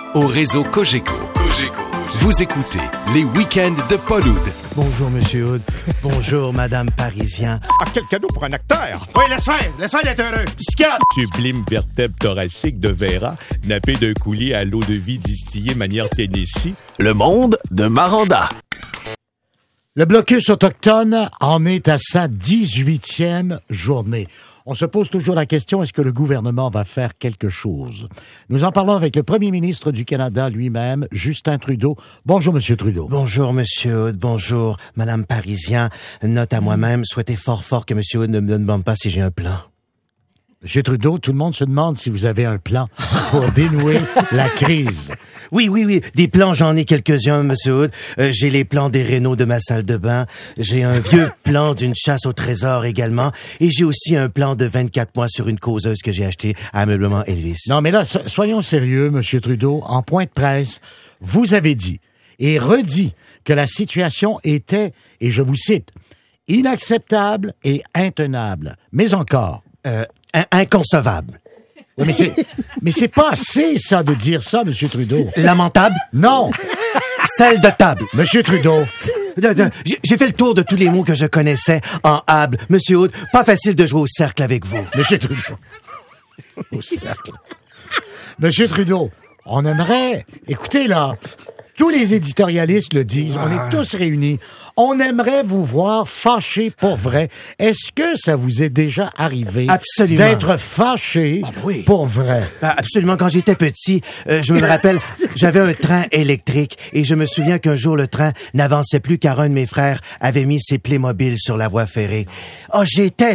au réseau Cogeco. Vous écoutez les week-ends de Paul Oud. Bonjour, Monsieur Oud. Bonjour, Madame Parisien. Ah, quel cadeau pour un acteur! Oui, laisse faire d'être heureux. Psychiatre! Sublime vertèbre thoracique de Vera, nappé d'un coulis à l'eau de vie distillée manière Tennessee. Le monde de Maranda. Le blocus autochtone en est à sa 18e journée. On se pose toujours la question, est-ce que le gouvernement va faire quelque chose? Nous en parlons avec le premier ministre du Canada lui-même, Justin Trudeau. Bonjour, Monsieur Trudeau. Bonjour, Monsieur Oud. Bonjour, Madame Parisien. Note à moi-même, souhaitez fort que Monsieur Oud ne me demande pas si j'ai un plan. Monsieur Trudeau, tout le monde se demande si vous avez un plan pour dénouer la crise. Oui. Des plans, j'en ai quelques-uns, Monsieur Oud. J'ai les plans des rénaux de ma salle de bain. J'ai un vieux plan d'une chasse au trésor également. Et j'ai aussi un plan de 24 mois sur une causeuse que j'ai achetée à Ameublement Elvis. Non, mais là, soyons sérieux, Monsieur Trudeau. En point de presse, vous avez dit et redit que la situation était, et je vous cite, inacceptable et intenable. Mais encore... Inconcevable. Oui, mais c'est pas assez, ça, de dire ça, Monsieur Trudeau. Lamentable? Non. Celle de table. Monsieur Trudeau. J'ai fait le tour de tous les mots que je connaissais en hable. Monsieur Oud, pas facile de jouer au cercle avec vous. Monsieur Trudeau. Au cercle. Monsieur Trudeau, on aimerait... Écoutez, là... Tous les éditorialistes le disent, on est tous réunis. On aimerait vous voir fâché pour vrai. Est-ce que ça vous est déjà arrivé d'être fâché pour vrai? Absolument. Quand j'étais petit, je me rappelle, j'avais un train électrique et je me souviens qu'un jour, le train n'avançait plus car un de mes frères avait mis ses Playmobil sur la voie ferrée. Oh, j'étais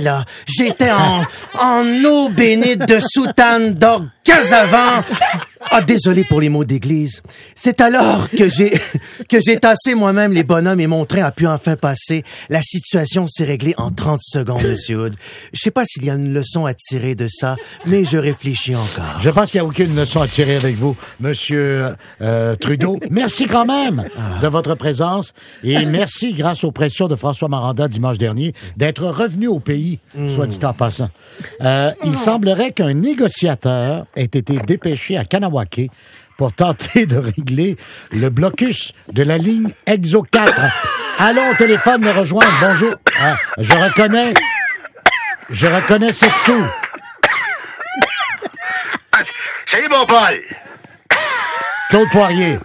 en eau bénite de soutane d'orgas avant. Ah, désolé pour les mots d'église. C'est alors que j'ai tassé moi-même les bonhommes et mon train a pu enfin passer. La situation s'est réglée en 30 secondes, Monsieur Oud. Je sais pas s'il y a une leçon à tirer de ça, mais je réfléchis encore. Je pense qu'il n'y a aucune leçon à tirer avec vous, Monsieur Trudeau. Merci quand même de votre présence et merci, grâce aux pressions de François Maranda dimanche dernier, d'être revenu au pays, soit dit en passant. Il semblerait qu'un négociateur ait été dépêché à Kanawake pour tenter de régler le blocus de la ligne Exo 4. Allons au téléphone le rejoindre. Bonjour. Ah, je reconnais cette tout. Salut, mon Paul! Claude Poirier.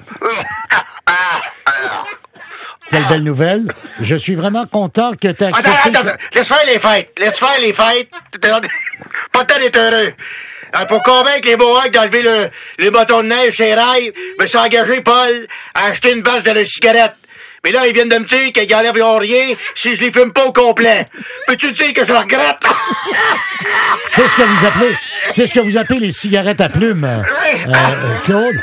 Quelle belle nouvelle. Je suis vraiment content que tu aies accepté... Attends, laisse faire les fêtes. Pas de temps d'être heureux. Pour convaincre les Mohawks d'enlever le bâton de neige chez Rail, je me suis engagé, Paul, à acheter une bâche de cigarettes. Mais là, ils viennent de me dire qu'ils n'enlèveront rien si je les fume pas au complet. Peux-tu dire que je le regrette? C'est ce que vous appelez les cigarettes à plumes, Claude.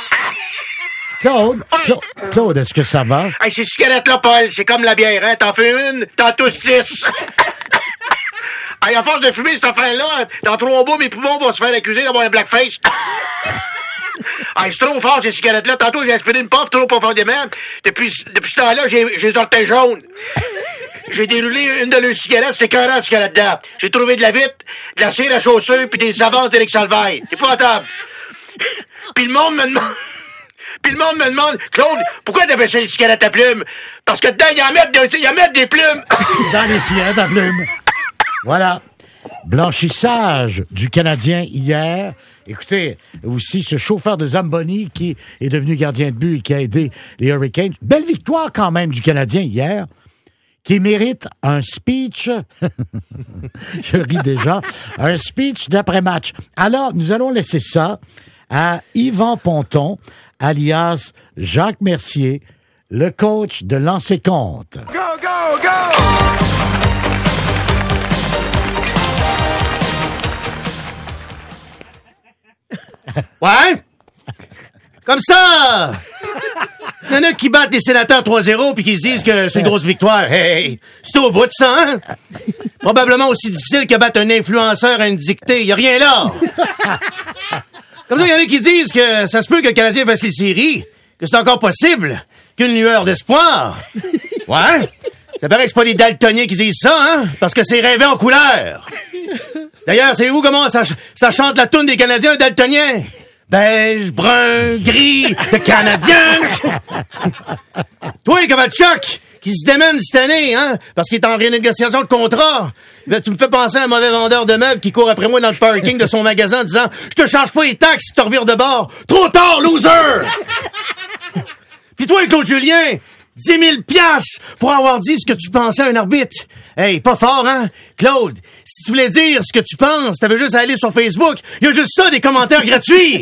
Claude, est-ce que ça va? Hey, ces cigarettes-là, Paul, c'est comme la bière, hein? T'en fais une, t'en tousses 10. À force de fumer cette affaire-là, dans 3 mois, mes poumons vont se faire accuser d'avoir un blackface. C'est trop fort, ces cigarettes-là. Tantôt, j'ai aspiré une puff trop profondément. Depuis ce temps-là, j'ai les orteils jaunes. J'ai déroulé une de leurs cigarettes, c'était écœurant, ce qu'il y a là-dedans. J'ai trouvé de la vitre, de la cire à chaussures, puis des avances d'Éric Salvaille. C'est pas table. Puis le monde me demande, Claude, pourquoi t'appelles ça les cigarettes à plumes? Parce que dedans, ils en mettent des plumes. Dans les cigarettes à plumes. Voilà. Blanchissage du Canadien hier. Écoutez, aussi ce chauffeur de Zamboni qui est devenu gardien de but et qui a aidé les Hurricanes. Belle victoire quand même du Canadien hier, qui mérite un speech, je ris déjà, un speech d'après-match. Alors, nous allons laisser ça à Yvan Ponton, alias Jacques Mercier, le coach de Lancer Compte. Go, go, go! Ouais? Comme ça! Il y en a qui battent les sénateurs 3-0 puis qui se disent que c'est une grosse victoire. Hey, c'est au bout de ça, hein? Probablement aussi difficile que battre un influenceur à une dictée. Y a rien là! Comme ça, il y en a qui disent que ça se peut que le Canadien fasse les séries, que c'est encore possible, qu'une lueur d'espoir. Ouais? Ça paraît que c'est pas les daltoniens qui disent ça, hein? Parce que c'est rêvé en couleur. D'ailleurs, savez-vous comment ça chante la toune des Canadiens, un daltonien? beige, brun, gris, de Canadien. Toi, Kovalchuk, qui se démène cette année, hein, parce qu'il est en renégociation de contrat. Là, tu me fais penser à un mauvais vendeur de meubles qui court après moi dans le parking de son magasin en disant « Je te charge pas les taxes si tu revires de bord. Trop tard, loser! » Pis toi, Claude Julien, 10 000 piastres pour avoir dit ce que tu pensais à un arbitre. Hey, pas fort, hein? Claude, si tu voulais dire ce que tu penses, t'avais juste à aller sur Facebook. Il y a juste ça, des commentaires gratuits.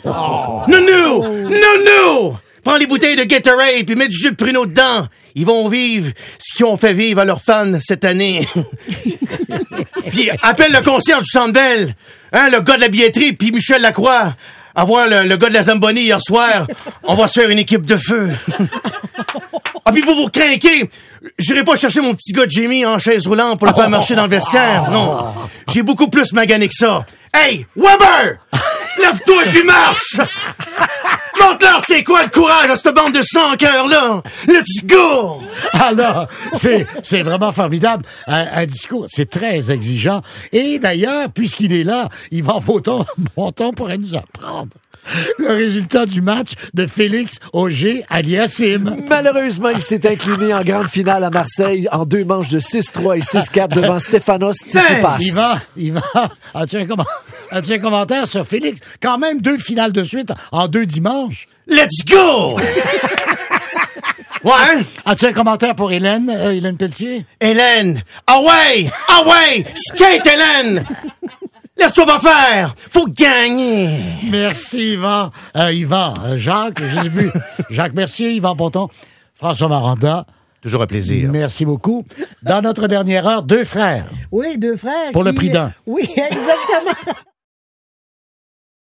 Nounou! Prends les bouteilles de Gatorade puis mets du jus de pruneau dedans. Ils vont vivre ce qu'ils ont fait vivre à leurs fans cette année. Puis appelle le concierge du Centre Bell, hein, le gars de la billetterie puis Michel Lacroix. À voir le gars de la Zamboni hier soir, on va se faire une équipe de feu. Ah, puis pour vous craquer, j'irai pas chercher mon petit gars Jimmy en chaise roulante pour le faire marcher dans le vestiaire. Non, j'ai beaucoup plus magané que ça. Hey, Weber! Lève-toi et puis marche! Montre-leur c'est quoi le courage à cette bande de sans-cœur-là! Let's go! Alors, c'est vraiment formidable. Un discours, c'est très exigeant. Et d'ailleurs, puisqu'il est là, Yvan Bonton pourrait nous apprendre le résultat du match de Félix Auger-Aliassime. Malheureusement, il s'est incliné en grande finale à Marseille en 2 manches de 6-3 et 6-4 devant Stefanos Tsitsipas. Yvan, as-tu un commentaire sur Félix? Quand même 2 finales de suite en 2 dimanches. Let's go! Ouais? As-tu un commentaire pour Hélène Pelletier? Hélène! Ah ouais! Skate, Hélène! Laisse-toi pas faire! Faut gagner! Merci, Yvan. Jacques, j'ai vu. Jacques Mercier, Yvan Bonton, François Maranda. Toujours un plaisir. Merci beaucoup. Dans notre dernière heure, 2 frères. Oui, 2 frères. Pour le prix d'un. Oui, exactement.